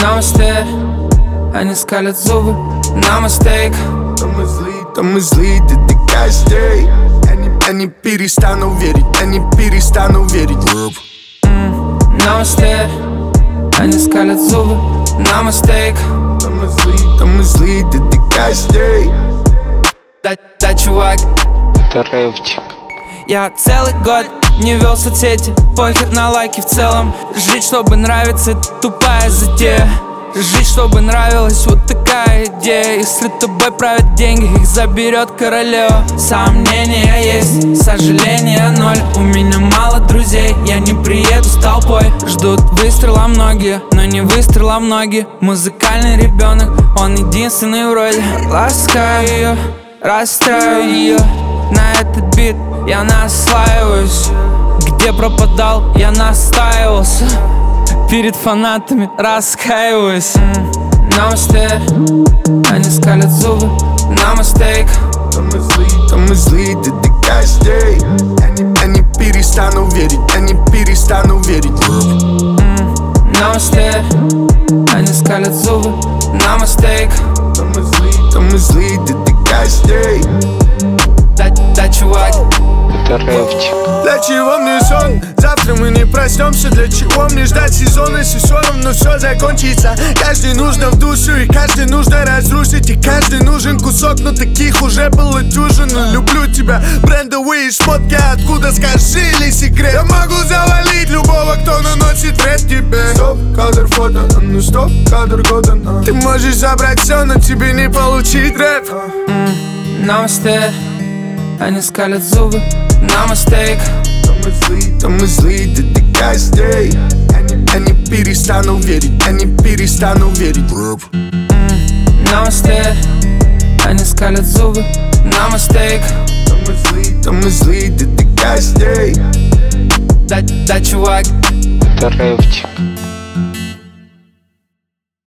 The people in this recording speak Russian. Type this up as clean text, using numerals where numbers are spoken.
Намасте, они скалят зубы. Намастейк. То мы злые, ты каждый. Они перестанут верить, они перестанут верить. Намасте, они скалят зубы. Намастейк. То мы злые, ты каждый. Да, чувак, это рэпчик. я целый год не вел соцсети, похер на лайки в целом. Жить, чтобы нравиться, это тупая затея. Жить, чтобы нравилась, вот такая идея. Если тобой правят деньги, их заберет королева. Сомнения есть, сожаления ноль. У меня мало друзей, я не приеду с толпой. Ждут выстрела многие, но не выстрела многие. Музыкальный ребенок, он единственный в роли. Ласкаю ее, расстраиваю ее. На этот бит я наслаиваюсь. Где пропадал, я настаивался. Перед фанатами раскаиваюсь. Намасте, они скалят зубы. Намастейк. То мы злые, ты каждый. Они перестанут верить, они перестанут верить. Намасте, они скалят зубы. Намастейк. То мы злые, ты каждый. Да, чувак, Это рэпчик. Для чего мне сон? Завтра мы не проснемся. Для чего мне ждать сезона, если все равно все закончится? Каждый нужно в душу, и каждый нужно разрушить. И каждый нужен кусок, но таких уже было дюжина. Люблю тебя, брендовые шмотки, откуда, скажи, ли секрет? Я могу завалить любого, кто наносит вред тебе. Стоп, кадр фото, ну стоп, кадр года. Ты можешь забрать все, но тебе не получить рэп. намасте, они скалят зубы. Намастейк. То мы злые, ты каждый. Они перестанут верить, они перестанут верить. Намасте, они скалят зубы. Намастейк. То мы злые, ты каждый. Да, чувак, Это рэпчик.